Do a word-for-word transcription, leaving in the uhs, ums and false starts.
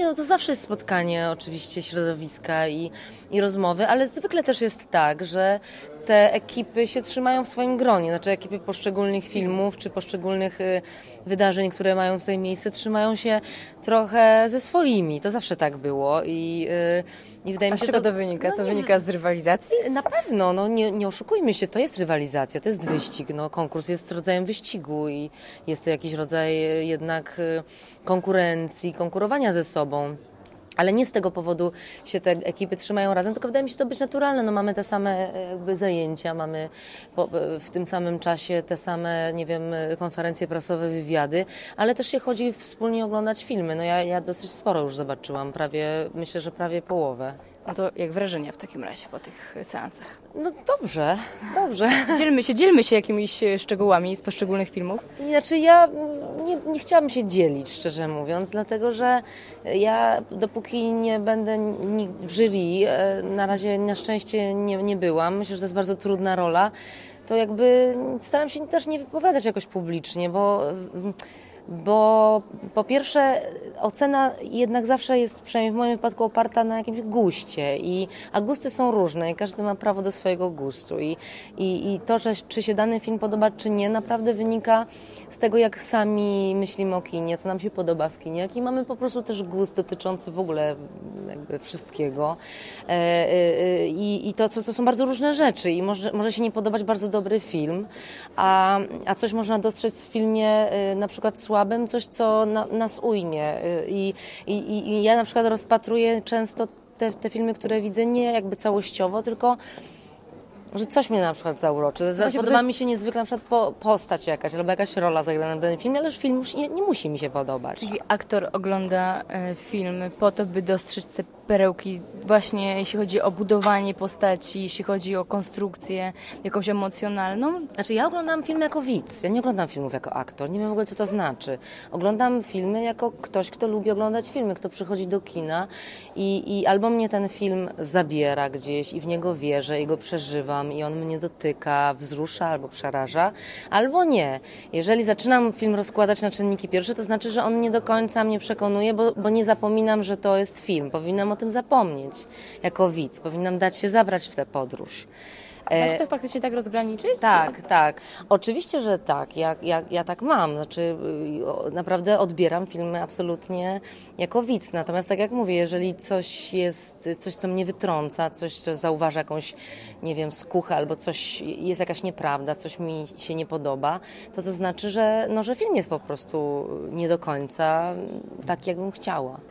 no to zawsze jest spotkanie oczywiście środowiska i, i rozmowy, ale zwykle też jest tak, że te ekipy się trzymają w swoim gronie, znaczy ekipy poszczególnych filmów czy poszczególnych y, wydarzeń, które mają tutaj miejsce, trzymają się trochę ze swoimi. To zawsze tak było i, y, i wydaje A mi się, z czego to, to wynika? no To nie, wynika z rywalizacji? na pewno, no nie, nie oszukujmy się, to jest rywalizacja, to jest wyścig, no konkurs jest rodzajem wyścigu i jest to jakiś rodzaj y, jednak y, konkurencji, konkurowania ze sobą. Ale nie z tego powodu się te ekipy trzymają razem, tylko wydaje mi się to być naturalne. No mamy te same jakby zajęcia, mamy po, w tym samym czasie te same, nie wiem, konferencje prasowe, wywiady, ale też się chodzi wspólnie oglądać filmy. No ja, ja dosyć sporo już zobaczyłam, prawie, myślę, że prawie połowę. No to jak wrażenia w takim razie po tych seansach? No dobrze, dobrze. Dzielmy się, dzielmy się jakimiś szczegółami z poszczególnych filmów. Znaczy ja nie, nie chciałabym się dzielić, szczerze mówiąc, dlatego że ja dopóki nie będę ni- w jury, e, na razie na szczęście nie, nie byłam, myślę, że to jest bardzo trudna rola, to jakby staram się też nie wypowiadać jakoś publicznie, bo... Bo po pierwsze ocena jednak zawsze jest, przynajmniej w moim wypadku, oparta na jakimś guście, i, a gusty są różne i każdy ma prawo do swojego gustu i, i, i to, czy, czy się dany film podoba, czy nie, naprawdę wynika z tego, jak sami myślimy o kinie, co nam się podoba w kinie, jaki mamy po prostu też gust dotyczący w ogóle jakby wszystkiego e, e, i, i to, to, to są bardzo różne rzeczy i może, może się nie podobać bardzo dobry film, a, a coś można dostrzec w filmie e, na przykład słabym, coś, co na, nas ujmie. I, i, I ja na przykład rozpatruję często te, te filmy, które widzę nie jakby całościowo, tylko że coś mnie na przykład zauroczy. Właśnie, Podoba jest... mi się niezwykle na przykład po, postać jakaś, albo jakaś rola zagrana w danym filmie, ale już film już nie, nie musi mi się podobać. Czyli aktor ogląda e, film po to, by dostrzec te perełki, właśnie jeśli chodzi o budowanie postaci, jeśli chodzi o konstrukcję jakąś emocjonalną. Znaczy ja oglądam film jako widz, ja nie oglądam filmów jako aktor, nie wiem w ogóle co to znaczy. Oglądam filmy jako ktoś, kto lubi oglądać filmy, kto przychodzi do kina i, i albo mnie ten film zabiera gdzieś i w niego wierzę i go przeżywam i on mnie dotyka, wzrusza albo przeraża, albo nie. Jeżeli zaczynam film rozkładać na czynniki pierwsze, to znaczy, że on nie do końca mnie przekonuje, bo, bo nie zapominam, że to jest film. Powinnam o tym zapomnieć jako widz, powinnam dać się zabrać w tę podróż. Da się to faktycznie tak rozgraniczyć? Tak, tak. Oczywiście, że tak. Ja, ja, ja tak mam. Znaczy, naprawdę odbieram filmy absolutnie jako widz. Natomiast tak jak mówię, jeżeli coś jest, coś co mnie wytrąca, coś co zauważa jakąś, nie wiem, skuchę albo coś, jest jakaś nieprawda, coś mi się nie podoba, to to znaczy, że, no, że film jest po prostu nie do końca taki, jakbym chciała.